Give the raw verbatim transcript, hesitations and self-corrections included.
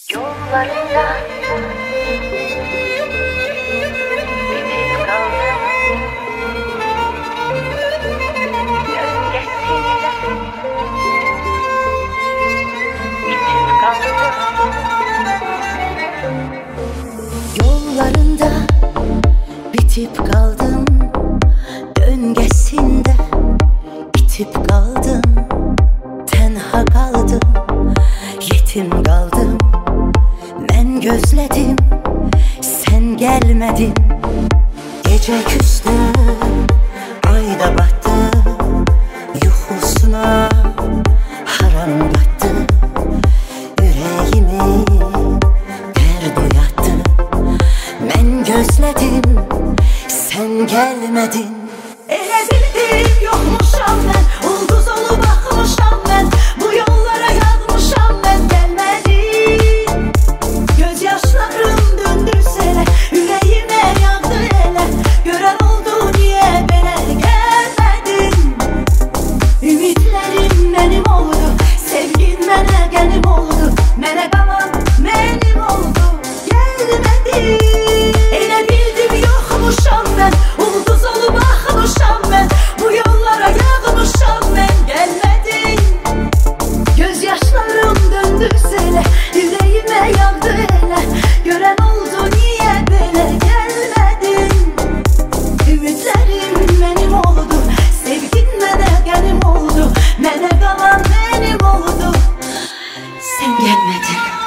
Yollarında bitip kaldım. Gölgesinde bitip kaldım. Yollarında bitip kaldım, döngesinde bitip kaldım. Tenha kaldım, yetim kaldım. Ben gözledim, sen gelmedin. Gece küstü, ay da battı. Yuhusuna haram battı. Yüreğimi dert uyattı. Ben gözledim, sen gelmedin. Ele bildim yokmuşam ben, ulduz olup bakmışam ben. Bu yollara yazmışam ben, gelmedin. Gözyaşlarım döndü sele, yüreğime yandı ele. Gören oldu niye bana gelmedin? Ümitlerim benim oldu, sevgin mene genim oldu. Mene kalan benim oldu, gelmedin. Ele bildim yokmuşam ben, ulduz olup bakmışam ben. Bu yollara yağmışam ben, gelmedin. Gözyaşlarım döndü sele, yüreğime yandı ele. Gören oldu niye bana gelmedin? Ümitlerim benim oldu, sevgin mene genim oldu. Mene kalan benim oldu, sen gelmedin.